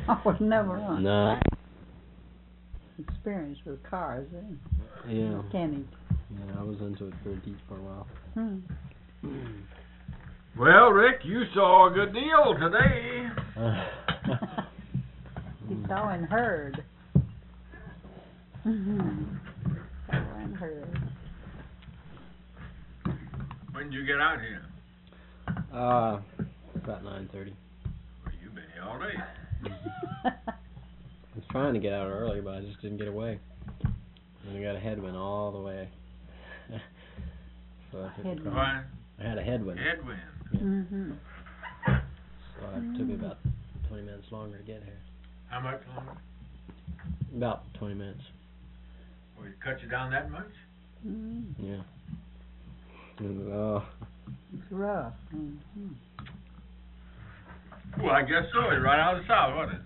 I was never on. No. Experience with cars, Yeah. Mechanic. Yeah, I was into it pretty deep for a while. Well, Rick, you saw a good deal today. He saw and heard. Saw and heard. When did you get out here? About 9:30. Well, you've been here all day. I was trying to get out early, but I just didn't get away. And I got a headwind all the way. So I took the What? I had a headwind. Headwind. Mhm. So it took me about 20 minutes longer to get here. How much longer? About 20 minutes. Well, it cut you down that much? Yeah. Oh. It's rough. Mm-hmm. Well, I guess so. It's right out of the south, wasn't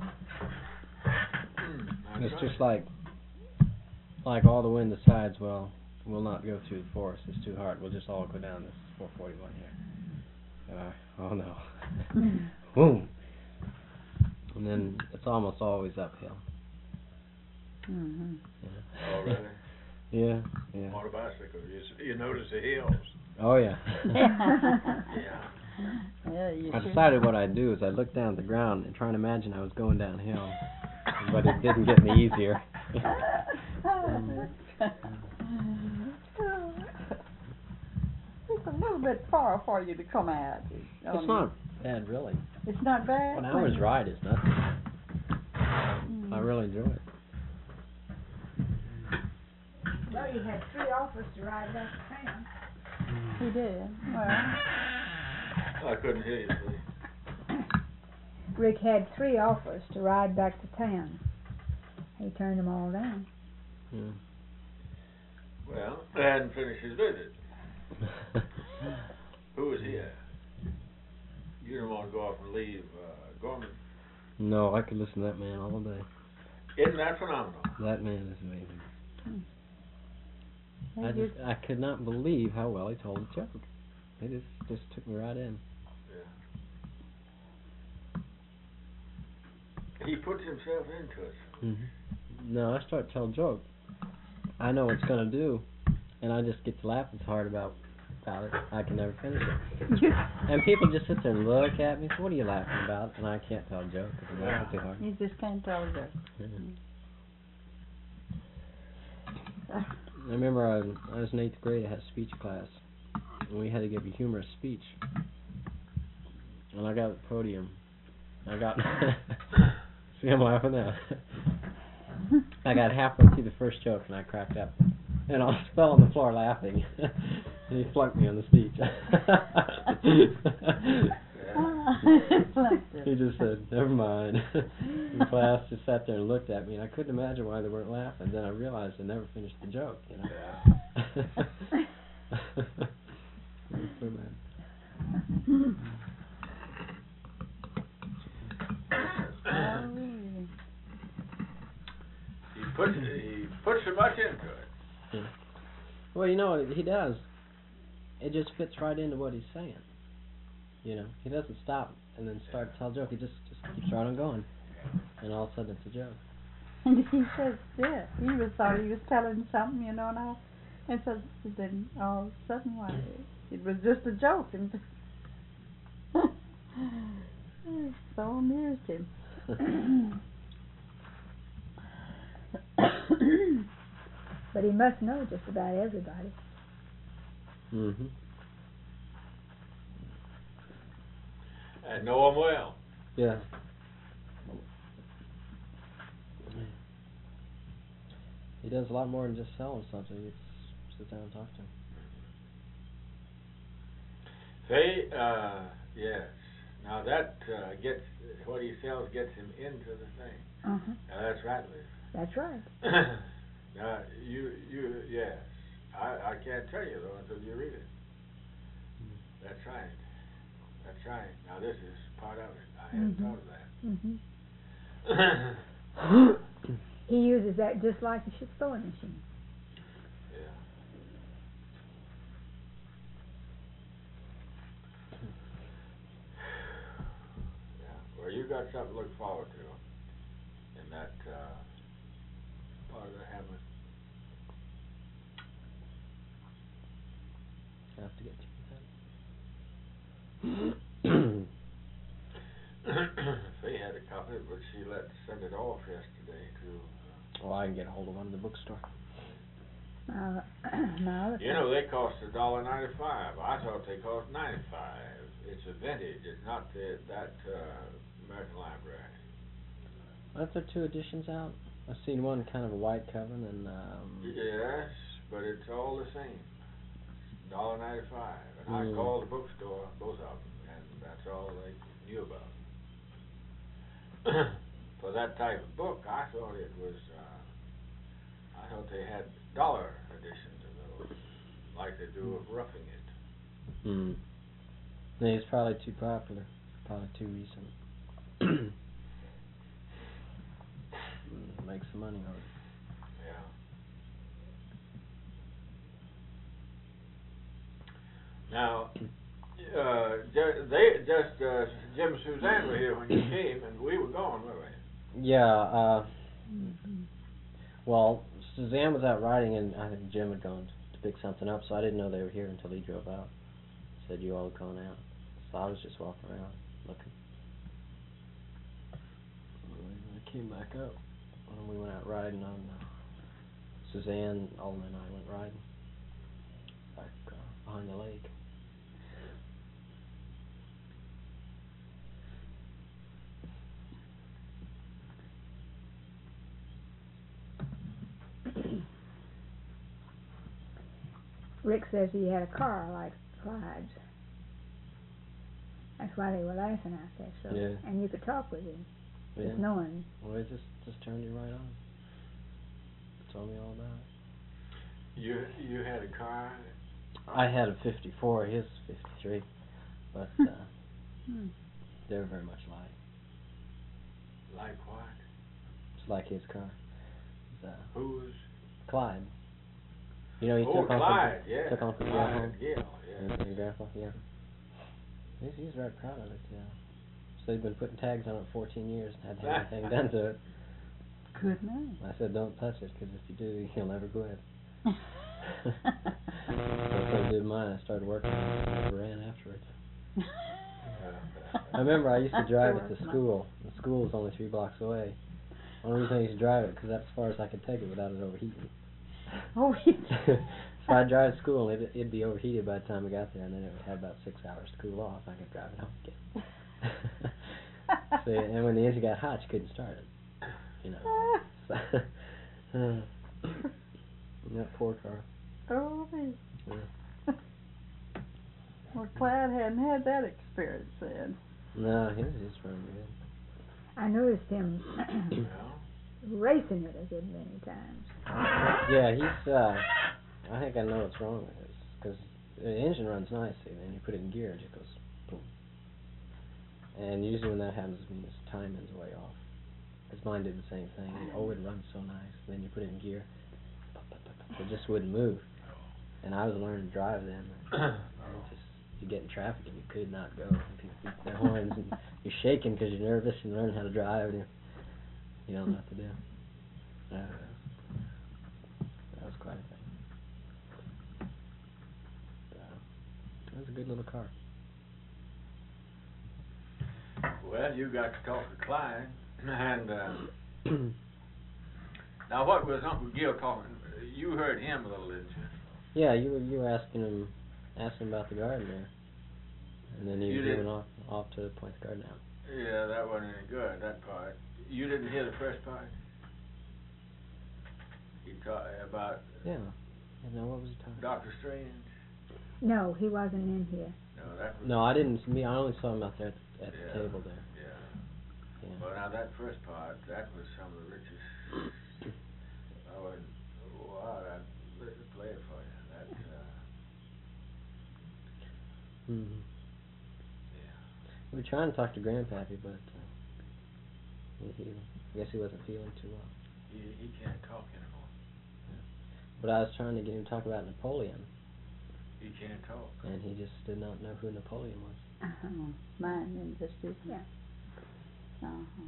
it? It's just like all the wind decides, well, we'll not go through the forest. It's too hard. We'll just all go down this 441 here. Oh no. Boom. And then it's almost always uphill. Mhm. Yeah. Oh, really? Yeah. On a bicycle, you notice the hills. Oh yeah. Yeah, you I sure. decided what I'd do is I'd look down at the ground and try and imagine I was going downhill, but it didn't get any easier. It's a little bit far for you to come out. It's not bad, really. It's not bad. 1 hour's ride is nothing. I really enjoy it. Well, you had 3 offers to ride back to town. He did. Well, I couldn't hear you, see. Rick had 3 offers to ride back to town. He turned them all down. Yeah. Well, I hadn't finished his visit. Who was he at? You didn't want to go off and leave Gorman. No, I could listen to that man all day. Isn't that phenomenal? That man is amazing. they I could not believe how well he told the joke. It just took me right in. Yeah. He puts himself into it. Mm-hmm. No, I start to tell a joke. I know what it's going to do, and I just get to laugh as hard about it. I can never finish it. And people just sit there and look at me. So what are you laughing about? And I can't tell a joke because I'm laughing too hard. You just can't tell the I remember I was in 8th grade. I had a speech class, and we had to give a humorous speech. And I got at the podium. I got see, I'm laughing now. I got halfway through the first joke, and I cracked up, and I fell on the floor laughing. And he flunked me on the speech. He just said, "Never mind." The class just sat there and looked at me, and I couldn't imagine why they weren't laughing. Then I realized I never finished the joke. You know. So bad. He puts so much into it. Yeah. Well, you know, he does. It just fits right into what he's saying. You know, he doesn't stop and then start to tell a joke. He just keeps right on going, and all of a sudden it's a joke. And he says, yeah, he thought he was telling something, you know, and so then all of a sudden, why, it was just a joke, and so amused him. But he must know just about everybody. Mm-hmm. And know him well. Yeah. He does a lot more than just selling something. He just sit down and talk to him. Say, yes. Now that gets what he sells gets him into the thing. Uh-huh. That's right, Liz. That's right. Now yes. I can't tell you though until you read it. That's right. That's right. Now this is part of it. I hadn't thought of that. Mm-hmm. He uses that just like a sewing machine. Yeah. Yeah. Well, you you got something to look forward to in that part of the hamlet. I have to get you Faye had a copy, but she sent it off yesterday to. Well, I can get a hold of one in the bookstore. No, You know, they cost $1.95. I thought they cost 95. It's a vintage. It's not that American Library. Aren't there 2 editions out? I've seen one kind of a white cover and Yes, but it's all the same. $1.95. And I called the bookstore, both of them, and that's all they knew about. For that type of book, I thought it was. I thought they had dollar editions of those, like they do of Roughing It. Yeah, it's probably too popular. Probably too recent. Make some money on it. Yeah. Now, Jim and Suzanne were here when you came, and we were gone, weren't we? Yeah, well, Suzanne was out riding, and I think Jim had gone to pick something up, so I didn't know they were here until he drove out. Said you all had gone out. So I was just walking around, looking. I came back up, and we went out riding on, Suzanne, Alden, and I went riding back behind the lake. Rick says he had a car like Clyde's. That's why they were laughing out there. So, Yeah. And you could talk with him, Yeah. just knowing. Well, it just turned you right on. Told me all about it. You had a car? I had a 54, his 53, but they're very much alike. Like what? It's like his car. Whose? Clyde. You know, he took Clyde, yeah. Took Uncle Gil Clyde, home. Gil, yeah. Your grandpa, yeah. He's very proud of it, yeah. So he's been putting tags on it 14 years and hadn't had anything done to it. Good night. I said, don't touch it, because if you do, he'll never quit. That's what I did mine. I started working on it and never ran afterwards. I remember I used to drive it to school. The school was only 3 blocks away. One reason I used to drive it, because that's as far as I could take it without it overheating. Oh, So I'd drive to school and it'd be overheated by the time I got there, and then it would have about 6 hours to cool off. I could drive it home again. So, and when the engine got hot, you couldn't start it. You know. So, that poor car. Oh, Yeah. well, Clyde hadn't had that experience then. No, his running good. I noticed him Yeah. racing it a good many times. Yeah, he's. I think I know what's wrong with this, because the engine runs nicely, and then you put it in gear, and it just goes boom. And usually when that happens, it means timing's way off. Because mine did the same thing. It runs so nice. Then you put it in gear, it just wouldn't move. And I was learning to drive then. You get in traffic and you could not go. And people beat their horns, and you're shaking because you're nervous and learning how to drive, and you don't know what to do. That was quite a thing. It was a good little car. Well, you got to talk to Clyde, and now what was Uncle Gil talking? You heard him a little, didn't you? Yeah, you were asking him about the garden there, and then he went off to point the garden out. Yeah, that wasn't any good, that part. You didn't hear the first part? He talked about... Yeah. No, what was he talking about? Dr. Strange? No, he wasn't in here. No, that was... No, I didn't. I only saw him out there at the table there. Yeah. Well, now that first part, that was some of the richest... I wouldn't... Wow, I'd play it for you. That's... Mm-hmm. Yeah. We were trying to talk to Grandpappy, but I guess he wasn't feeling too well. He can't talk anymore. Yeah. But I was trying to get him to talk about Napoleon. He can't talk. And he just did not know who Napoleon was. Mine and just his. Yeah. Uh-huh.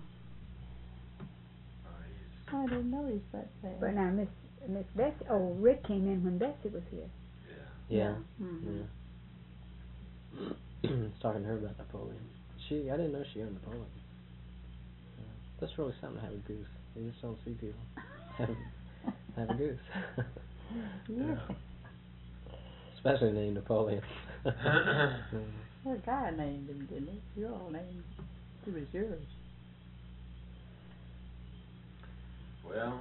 He's, I didn't know he's that bad. But now Miss Bessie, oh, Rick came in when Bessie was here. Yeah. Mm-hmm. I was talking to her about Napoleon. I didn't know she owned Napoleon. That's really something to have a goose. You just don't see people have a goose. Yeah. Especially named Napoleon. Well, a guy named him, didn't he? Your old name. It was yours. well,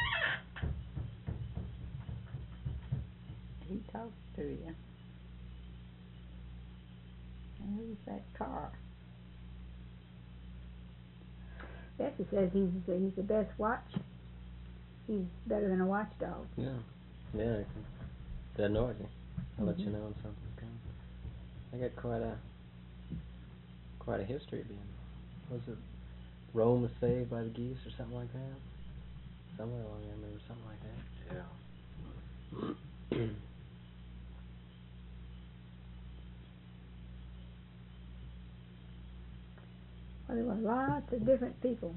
He talks to you. And who's that car? Bessie says he's the best watch. He's better than a watchdog. Yeah. Yeah. That noisy. I'll let you Mhm. know when something's coming. I got quite a history being. Was it Rome was saved by the geese or something like that? Somewhere along there, I remember something like that. yeah. Well, there were lots of different people.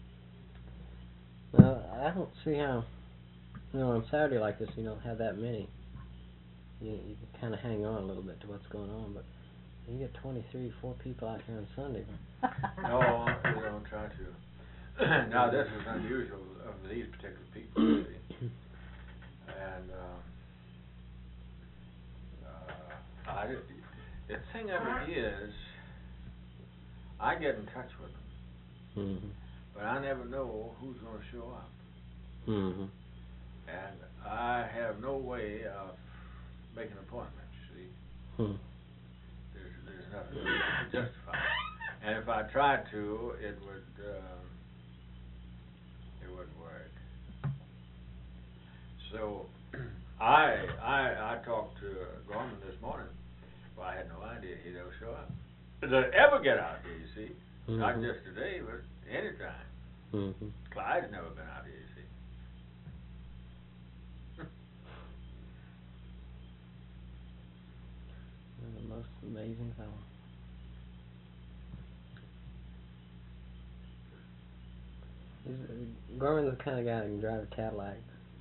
Well, I don't see how, on Saturday like this, you don't have that many. You can kind of hang on a little bit to what's going on, but you get 23, 4 people out here on Sunday. No, we don't try to. Now, this is unusual of these particular people, you see. And, the thing of it is, I get in touch with them, Mm-hmm. but I never know who's going to show up. Mm-hmm. And I have no way of making appointments, see. Hmm. There's nothing to justify it. And if I tried to, it wouldn't work. So, I talked to Gorman this morning. Well, I had no idea he'd ever show up. To ever get out here, you see. Mm-hmm. Not just today, but any time. Mm-hmm. Clyde's never been out here, you see. The most amazing fellow. Gorman's the kind of guy that can drive a Cadillac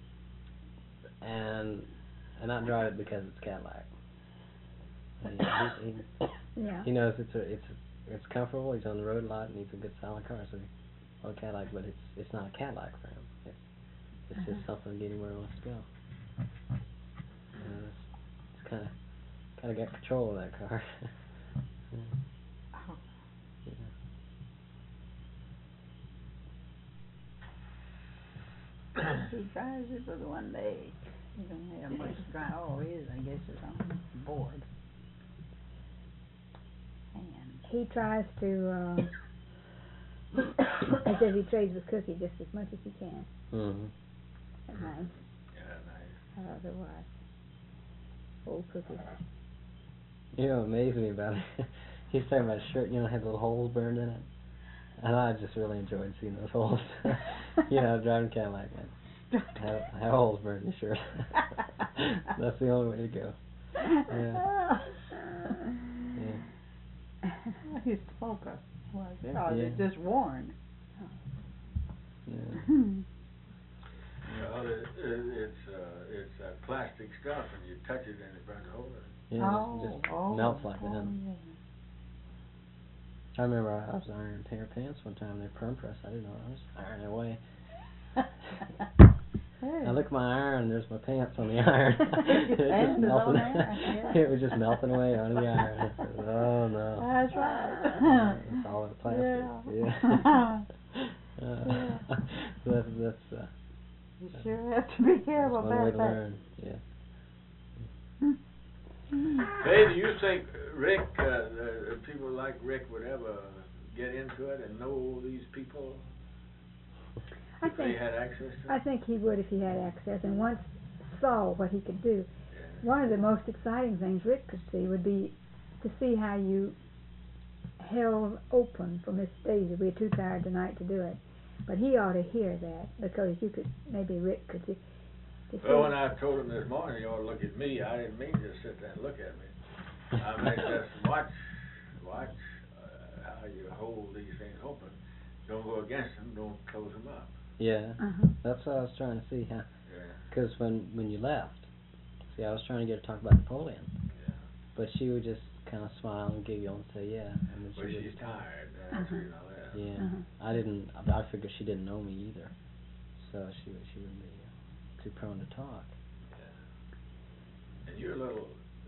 and not drive it because it's Cadillac. Yeah. He knows it's comfortable. He's on the road a lot and he's a good solid car, so a Cadillac, but it's not a Cadillac for him. It's just something to get him where he wants to go. It's kind of got control of that car. Oh. He drives it for the one day. He don't have much to drive. Oh, he is, I guess, is on board. And He tries to. He says he trades with Cookie just as much as he can. Mm-hmm. At night. Yeah, nice. Otherwise, old Cookie. You know what amazed me about it? He's talking about a shirt, had little holes burned in it. And I just really enjoyed seeing those holes. Driving Cadillac, man. Have holes burned in your shirt. That's the only way to go. Yeah. his smoker was it, or is it just worn? Yeah. Well, it's that plastic stuff, and you touch it and it burns a hole in it. Yeah, it just melts like that. Yeah. I remember I was ironing a pair of pants one time. They perm pressed. I didn't know I was ironing away. I looked at my iron, and there's my pants on the iron. It was just melting. It was just melting away on the iron. I said, oh no. That's right. It's all in plastic. Yeah. That's you sure have to be careful one way about to that. learn. Yeah. Hey, do you think Rick, people like Rick would ever get into it and know these people if they had access to I it? think he would if he had access and once saw what he could do. Yeah. One of the most exciting things Rick could see would be to see how you held open for Miss Daisy. We're too tired tonight to do it. But he ought to hear that because maybe Rick could see. Well, when I told him this morning, you ought to look at me, I didn't mean to sit there and look at me. I mean, just watch how you hold these things open. Don't go against them. Don't close them up. Yeah, Uh-huh. that's what I was trying to see. How, Yeah. because when you left, see, I was trying to get her to talk about Napoleon, Yeah. but she would just kind of smile and giggle and say, yeah, and then she But would she's just talk. tired. Uh-huh. You know that. Yeah, I figured she didn't know me either, so she wouldn't be too prone to talk. Yeah. And you're a little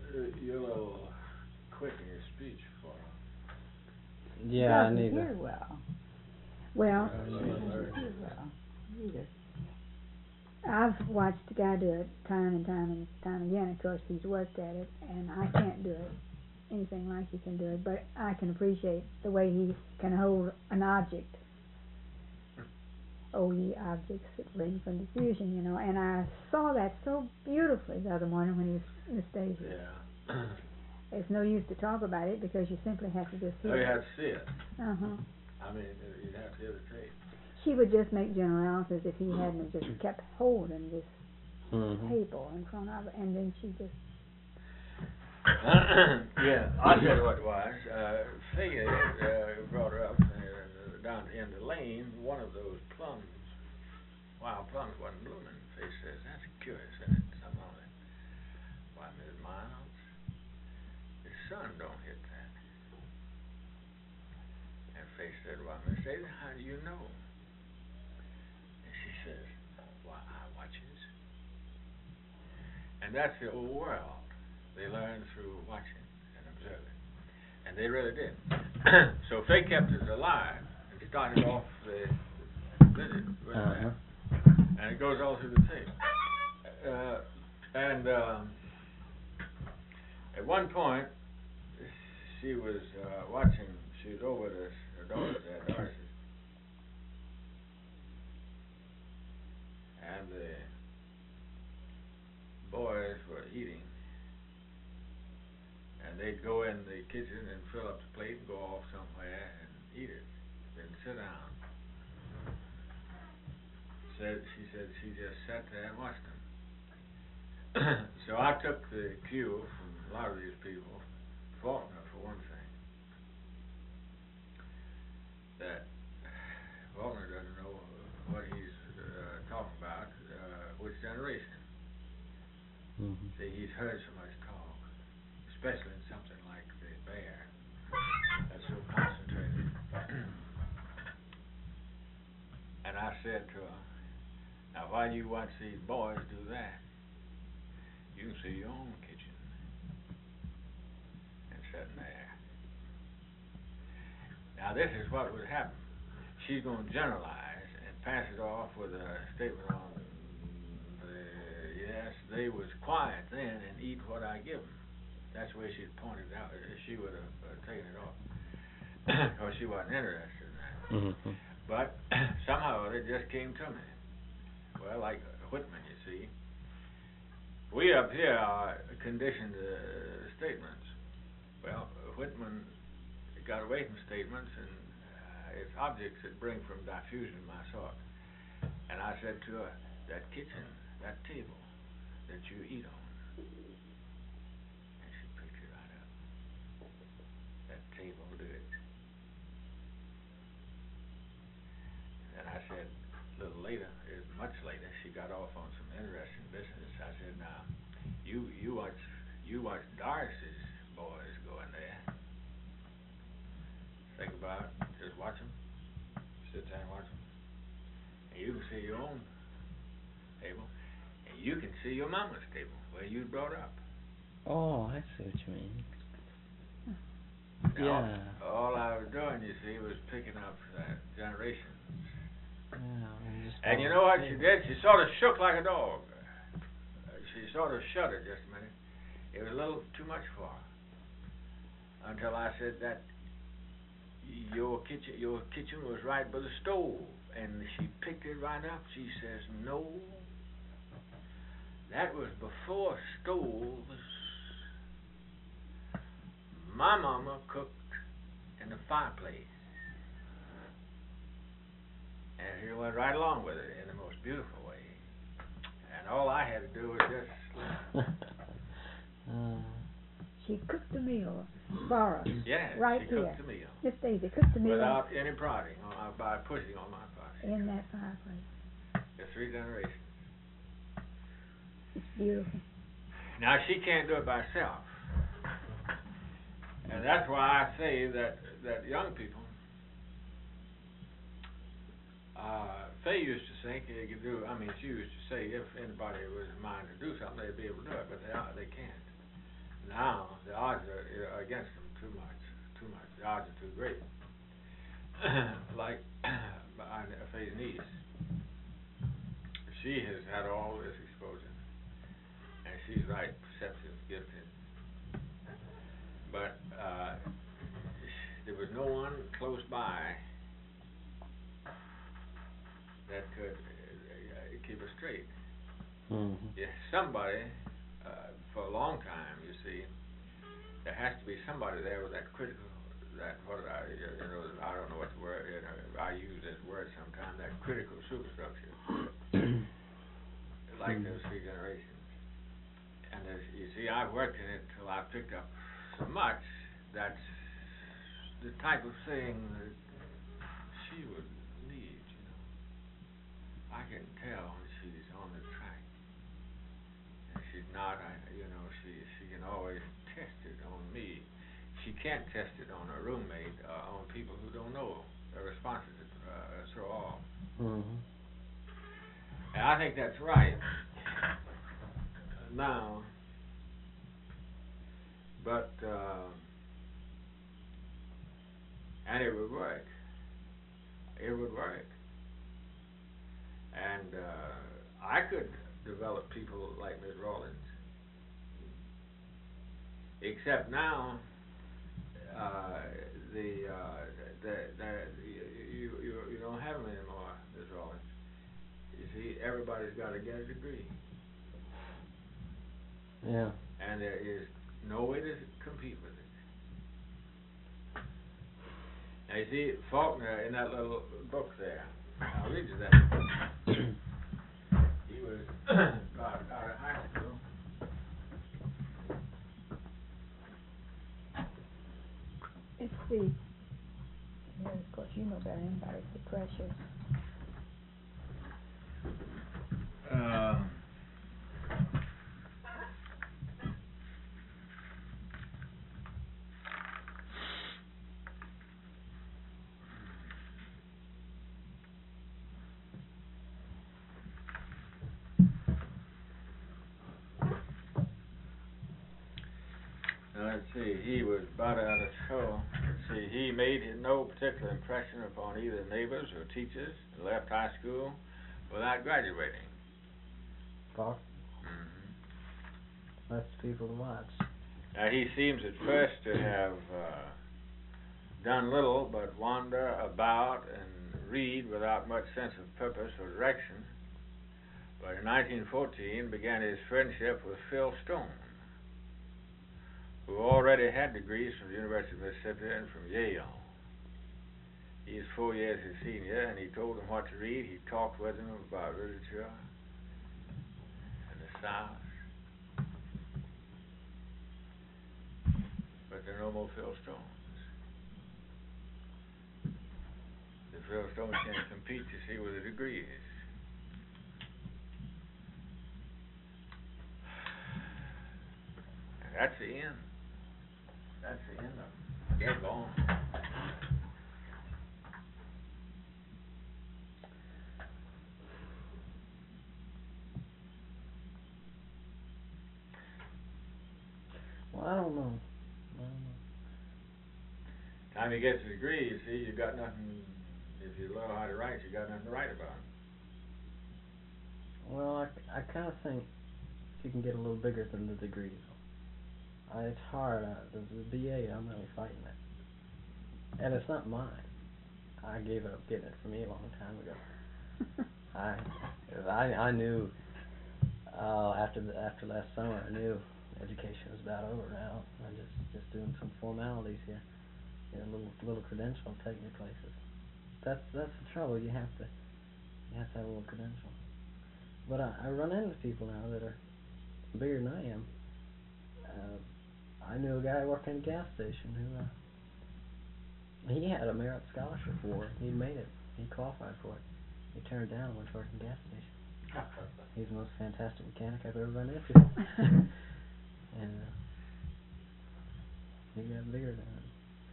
quick in your speech for her. Yeah, I Doesn't need hear to. well. Well, Yeah, He a doesn't little hear well either. I've watched the guy do it time and time again. Of course, he's worked at it, and I can't do it anything like he can do it. But I can appreciate the way he can hold an object. Oh, ye objects that ring from diffusion, you know. And I saw that so beautifully the other morning when he was Miss Daisy. Yeah. It's no use to talk about it because you simply have to just Oh, hear you it. have to see it. Uh-huh. I mean, you'd have to hear the tape. She would just make generalities if he hadn't just kept holding this Mm-hmm. table in front of her, and then she just Yeah, I'll tell you what it was. Figure brought her up down the end of the lane. One of those plums, wild plums, wasn't blooming. Faye says, "That's curious, isn't it? Something on it." Why, Miss Miles, the sun don't hit that. And Faye said, "Why, Miss Daisy, how do you know?" And she says, "Why, I watches." And that's the old world. They learn through watching and observing. And they really did. So Faye kept us alive and started off the visit with that. And it goes all through the tape. At one point, she was watching, she was over at her daughter's at Darcy's. And the boys were eating. And they'd go in the kitchen and fill up the plate and go off somewhere and eat it. Then sit down. She said she just sat there and watched them. So I took the cue from a lot of these people, Faulkner for one thing, that Faulkner doesn't know what he's talking about, which generation. Mm-hmm. See, he's heard so much talk, especially in something like the bear, that's so concentrated. And I said to her, now while you watch these boys do that, you can see your own kitchen and sitting there. Now this is what would happen. She's going to generalize and pass it off with a statement on yes, they was quiet then and eat what I give them. That's the way she'd pointed out. She would have taken it off because she wasn't interested in that. Mm-hmm. But somehow it just came to me. Well, like Whitman, you see. We up here are conditioned statements. Well, Whitman got away from statements and it's objects that bring from diffusion my thought. And I said to her, that kitchen, that table that you eat on. And she picked it right up. That table did it. And I said, a little later, much later, she got off on some interesting business. I said, now, you watch Darcy's boys go in there. Think about it, just watch them. Sit there and watch them. And you can see your own table. And you can see your mama's table, where you brought up. Oh, I see what you mean. Now, Yeah. all I was doing, you see, was picking up that generation. Yeah, And you know what she did? She sort of shook like a dog. She sort of shuddered just a minute. It was a little too much for her. Until I said that your kitchen was right by the stove. And she picked it right up. She says, no, that was before stoves. My mama cooked in the fireplace. And she went right along with it in the most beautiful way. And all I had to do was just she cooked a meal for us. Yes, Right she here. cooked the meal. Miss Daisy cooked the meal Without any prodding, by pushing on my part. in that fireplace. The 3 generations. It's beautiful. Now she can't do it by herself. And that's why I say that young people, Faye used to think they could do, she used to say if anybody was in mind to do something, they'd be able to do it, but they can't. Now, the odds are against them too much. The odds are too great. Like Faye's niece, she has had all this exposure, and she's right, perceptive, gifted. But there was no one close by that could keep her straight. Yes, somebody, for a long time, you see, there has to be somebody there with that critical, I don't know what the word, I use this word sometimes, that critical superstructure, like those 3 generations. And you see, I've worked in it till I picked up so much that's the type of thing that she would need, I can tell when she's on the track. And she's not, she can always test it on me. She can't test it on her roommate, on people who don't know the responses to throw off. And I think that's right. Now, but, and it would work. And I could develop people like Ms. Rawlins. Except now, you don't have them anymore, Ms. Rawlins. You see, everybody's got to get a degree. Yeah. And there is no way to compete with it. Now you see, Faulkner in that little book there, I'll read you that. He was out of high school. It's the, of course you know better than anybody, it's the pressures. Let's see, he was about out of show. Let's see, he made no particular impression upon either neighbors or teachers and left high school without graduating. Fuck. That's people to watch. Now he seems at first to have done little but wander about and read without much sense of purpose or direction. But in 1914 began his friendship with Phil Stone, who already had degrees from the University of Mississippi and from Yale. He is 4 years his senior, and he told him what to read. He talked with him about literature and the South. But there are no more Phil Stones. The Phil Stones can't compete, you see, with the degrees. And that's the end. That's the end of it. They're gone. Well, I don't know. Time he gets a degree, you see, you got nothing. If you learn how to write, you got nothing to write about. Well, I kind of think you can get a little bigger than the degree. It's hard. The BA, I'm really fighting it, and it's not mine. I gave up getting it for me a long time ago. I knew after last summer, I knew education was about over now. I'm just doing some formalities here. A little credential will take me places. That's the trouble. You have to have a little credential. But I run into people now that are bigger than I am. I knew a guy working at a gas station who he had a Merit Scholarship for it. He made it. He qualified for it. He turned it down and went to work in a gas station. He's the most fantastic mechanic I've ever run into. And he got bigger than it.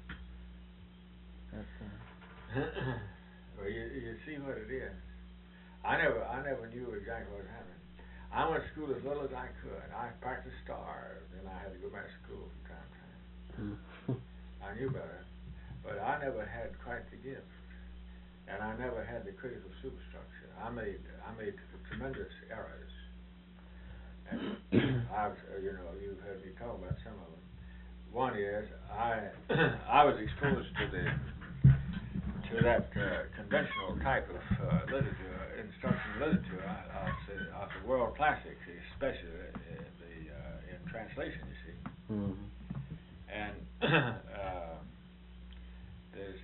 Well, you see what it is. I never knew exactly what happened. I went to school as little as I could. I practiced starved, and I had to go back to school from time to time. I knew better, but I never had quite the gift, and I never had the critical superstructure. I made tremendous errors, and you've heard me talk about some of them. One is I was exposed to that conventional type of literature, instructional literature of the world classics, especially in translation, you see. Mm-hmm. And there's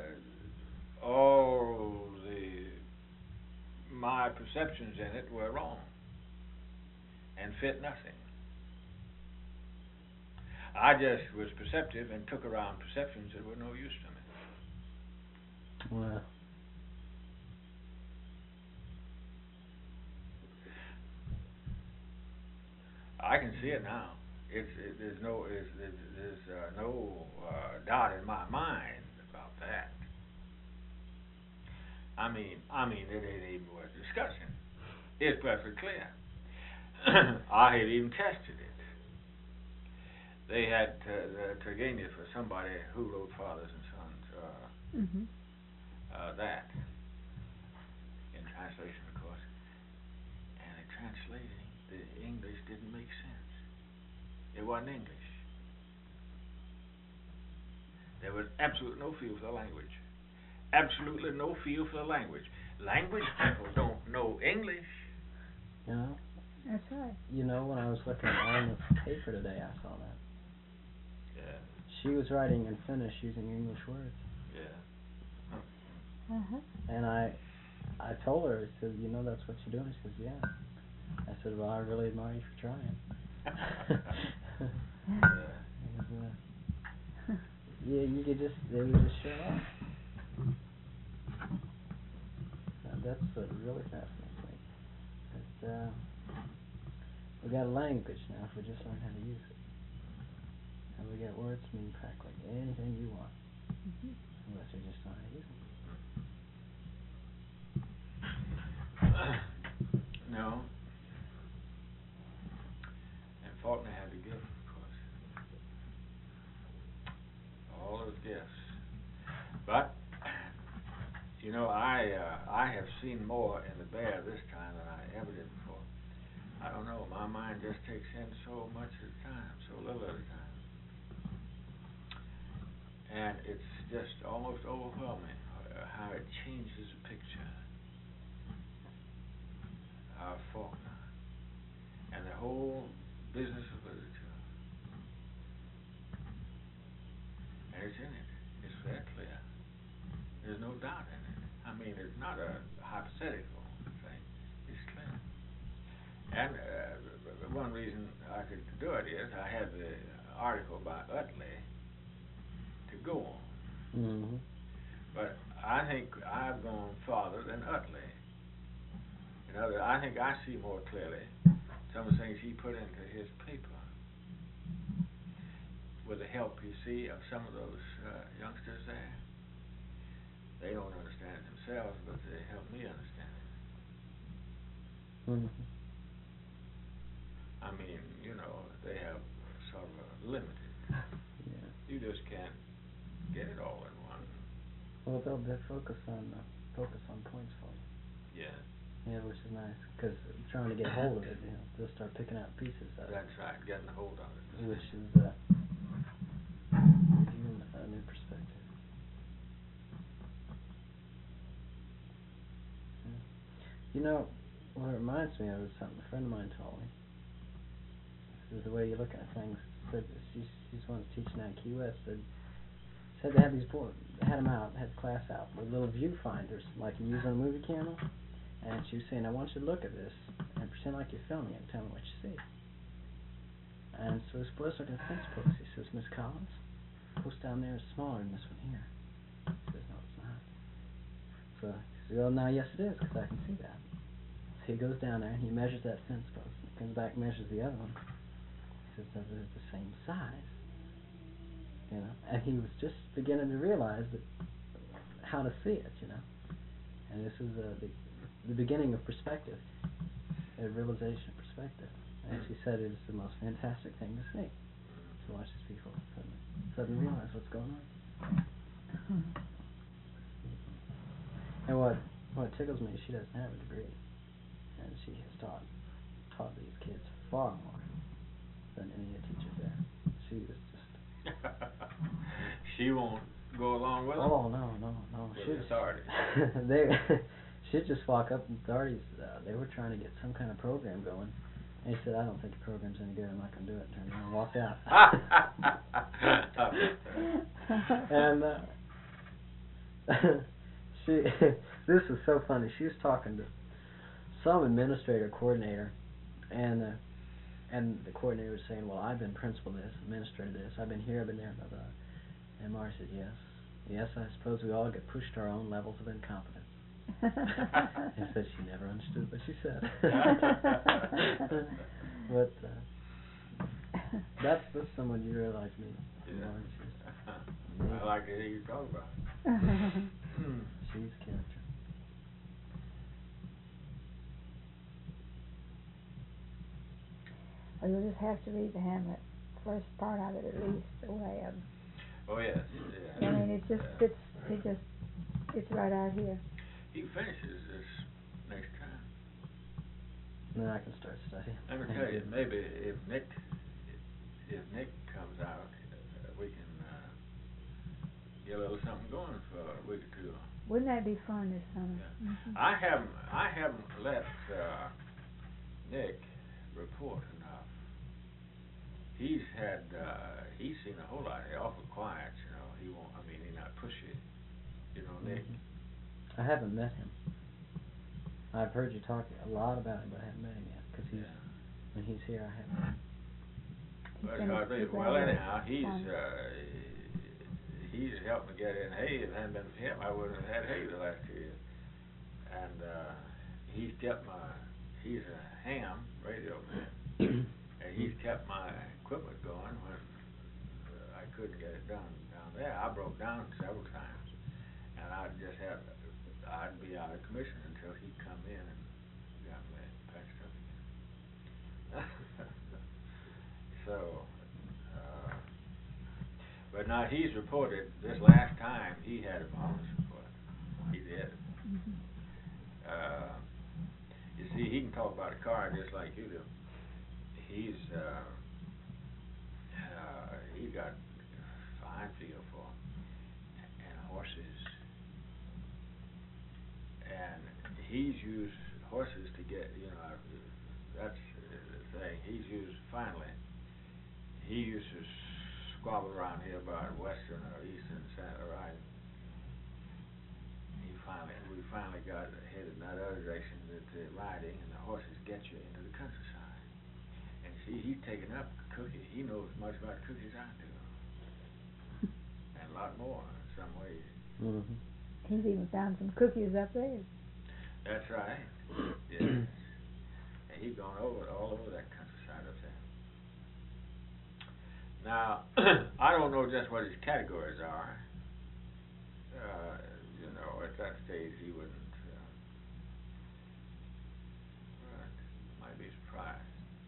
all my perceptions in it were wrong and fit nothing. I just was perceptive and took around perceptions that were no use to me. Well, I can see it now. There's no doubt in my mind about that. I mean, it ain't even worth discussing. It's perfectly clear. I had even tested it. They had Turgenev for somebody who wrote Fathers and Sons. That in translation, of course, and in translating, the English didn't make sense. It wasn't English. There was absolutely no feel for the language. Absolutely no feel for the language. Language people don't know English. you know, That's right. when I was looking at Eleanor's paper today, I saw that. Yeah. She was writing in Finnish using English words. Yeah. And I told her, I said, that's what you're doing? She says, yeah. I said, well, I really admire you for trying. Yeah, you could just show off. That's what really fascinates me. We got a language now if we just learn how to use it. And we got words that mean practically anything you want. Unless you just know how to use them. No. And Faulkner had the gift, of course. All those gifts. But, I have seen more in the bear this time than I ever did before. I don't know, my mind just takes in so much at a time, so little at a time. And it's just almost overwhelming how it changes the picture of Faulkner and the whole business of literature. And it's in it. It's very clear. There's no doubt in it. I mean, it's not a hypothetical thing. It's clear. And one reason I could do it is I had the article by Utley to go on. Mm-hmm. But I think I've gone farther than Utley. I think I see more clearly some of the things he put into his paper with the help, you see, of some of those youngsters there. They don't understand it themselves, but they help me understand it. Mm-hmm. I mean, they have sort of a limited. Yeah. You just can't get it all in one. Well, they'll focus on points for you. Yeah. Yeah, which is nice, because trying to get hold of it, they'll start picking out pieces of it. That's right, getting a hold of it. Which is gives you a new perspective. Yeah. What it reminds me of is something a friend of mine told me. This is the way you look at things. Said she's once teaching at Key West. Said they had these boys, had them out, had the class out with little viewfinders, like you use on a movie camera. And she was saying, I want you to look at this and pretend like you're filming it and tell me what you see. And so his boys looked at the fence post. He says, Miss Collins, the post down there is smaller than this one here. He says, no, it's not. So he says, well, now, yes, it is, because I can see that. So he goes down there and he measures that fence post. And he comes back and measures the other one. He says, they're the same size. You know, and he was just beginning to realize that how to see it, you know. And this is the beginning of perspective, a realization of perspective. And she said it's the most fantastic thing to see, to watch these people suddenly realize what's going on. And what tickles me, she doesn't have a degree, and she has taught these kids far more than any of the teachers there. She was just. She won't go along with it? Oh no. With the authorities. She'd just walk up, and authorities, they were trying to get some kind of program going. And he said, I don't think the program's any good, I'm not going to do it, and turned around and walked out. And this was so funny. She was talking to some administrator, coordinator, and the coordinator was saying, well, I've been principal this, administrator this, I've been here, I've been there, blah, blah. And Marty said, yes, I suppose we all get pushed to our own levels of incompetence. And said she never understood what she said. But that's someone you realize me. Yeah. I like to hear you talk about it. She's character. Well, you'll just have to read the Hamlet, first part of it at least, the way of. Oh yes. I mean, it just fits. It's right out here. He finishes this next time. Then I can start studying. Let me tell you, maybe if Nick comes out, we can get a little something going for a week or two. Wouldn't that be fun this summer? Yeah. Mm-hmm. I haven't let Nick report enough. He's seen a whole lot. He's awful quiet, you know. He's not pushy. You know, Nick. Mm-hmm. I haven't met him. I've heard you talk a lot about him, but I haven't met him yet. Because when he's here, I haven't. Well, anyhow, he's helped me get in hay. If it hadn't been for him, I wouldn't have had hay the last 2 years. And he's a ham radio man, and he's kept my equipment going when I couldn't get it done down there. I broke down several times, and I'd be out of commission until he'd come in and got me patched up again. So, but now he's reported this last time he had a marvelous report. He did. Mm-hmm. You see, he can talk about a car just like you do. He's got a fine feel for and horses. And he's used horses to get, that's the thing. He's used, he used to squabble around here about western or eastern Santa Riding. We finally got headed in that other direction, that the riding and the horses get you into the countryside. And see, he's taken up cooking. He knows as much about cookies as I do. And a lot more in some ways. Mm-hmm. He's even found some cookies up there. That's right. Yes. And he's gone all over that countryside up there. Now, I don't know just what his categories are. At that stage he wouldn't. Might be surprised.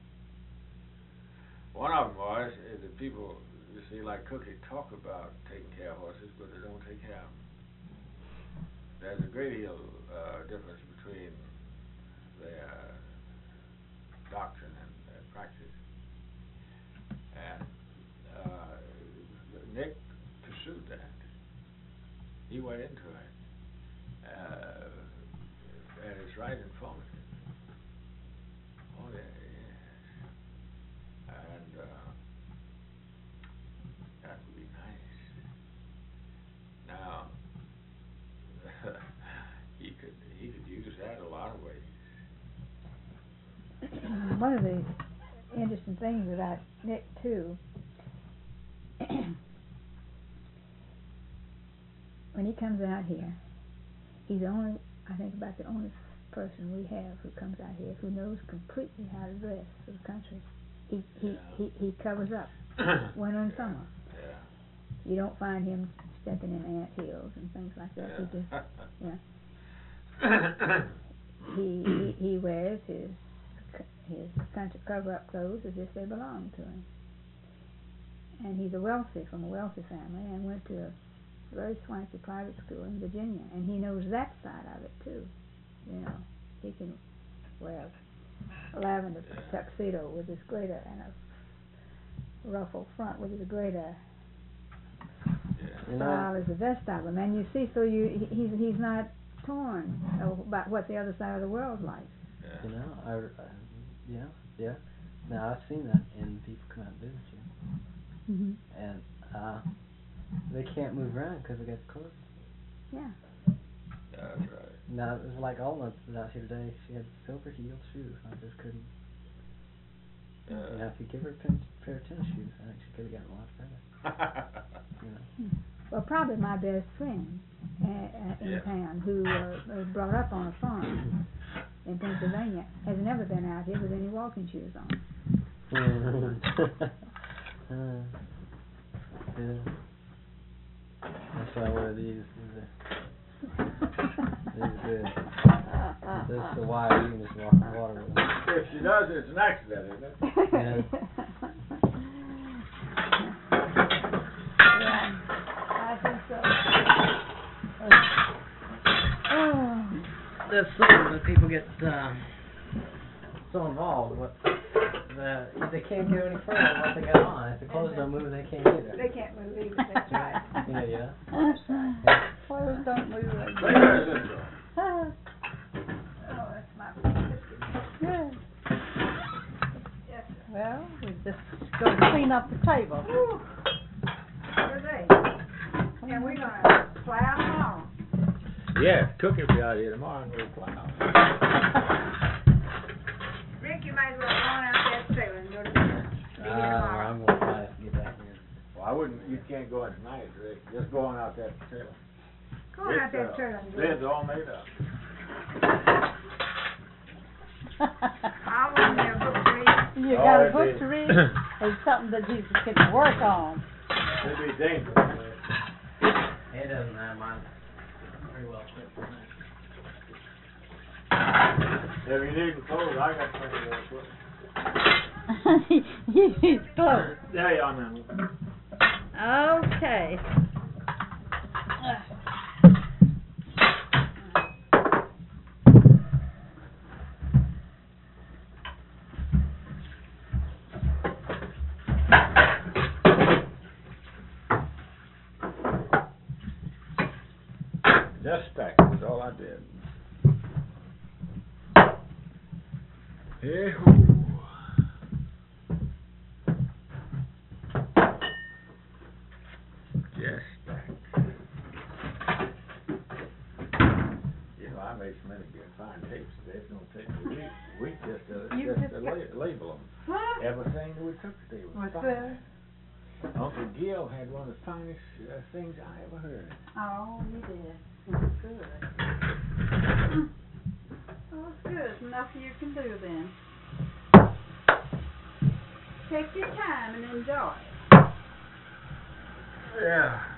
One of them was the people, you see, like Cookie, talk about taking care of horses, but they don't take care of them. There's a great deal difference between their doctrine and their practice. And Nick pursued that. He went into it. And it's right informative. Oh, yeah, yes. And that would be nice. Now, he could use that a lot of ways. interesting things about Nick too. When he comes out here, he's only, I think, about the only person we have who comes out here who knows completely how to dress for the country. He covers up winter and summer. Yeah. You don't find him stepping in ant hills and things like that. He just, he wears his country cover-up clothes as if they belong to him. And he's from a wealthy family, and went to a very swanky private school in Virginia, and he knows that side of it too. You know, he can wear a lavender tuxedo with his gaiter and a ruffled front with his gaiter style as the best of him, and you see, so he's not torn about what the other side of the world's like. You know, yeah. Now I've seen that, and people come out and visit you, and they can't move around because they got the clothes. Yeah. That's right. Now, it was like Alma was out here today. She had silver-heeled shoes. I just couldn't. You know, if you give her a pair of tennis shoes, I think she could have gotten a lot further. You know. Well, probably my best friend in town, who was brought up on a farm in Pennsylvania, has never been out here with any walking shoes on. Yeah. That's why I wear these. These are good. This is the wire. You can just walk in the water with them. If she does, it's an accident, isn't it? Yeah. Yeah, I think so. That's something that people get so involved with. They can't go any further than what they got on. If the clothes don't move, they can't either. They can't move either. That's right. Yeah. Clothes don't move like that. Oh, that's my biscuit. Good. Yes, sir. Well, we just go clean up the table. Whew. What are they? And we're gonna plow tomorrow. Yeah, Cookie will be out here tomorrow and we'll plow. Rick, you might as well go on out that trailer and go to bed. Be here tomorrow. I'm going to try to get back in. Well, I wouldn't, you can't go in tonight, Rick. Just go on out that trailer. Go on out that trailer and go. Bed's all made up. I'll run there a book to read. You got a book to read? It's something that you can work on. It'd be dangerous. It doesn't have mine. Very well fit for that. If you need clothes, I got plenty of equipment. You need clothes. Yeah, I know. Okay. Just stack it, is all I did. Hey-hoo. Just stack. You know, I made so many good fine tapes today, it's gonna take me a week just to label them. What? Everything that we took today was What's fine. that? Uncle Gil had one of the finest things I ever heard. Oh, you did. That's good. Well, that's good. Enough you can do then. Take your time and enjoy. Yeah.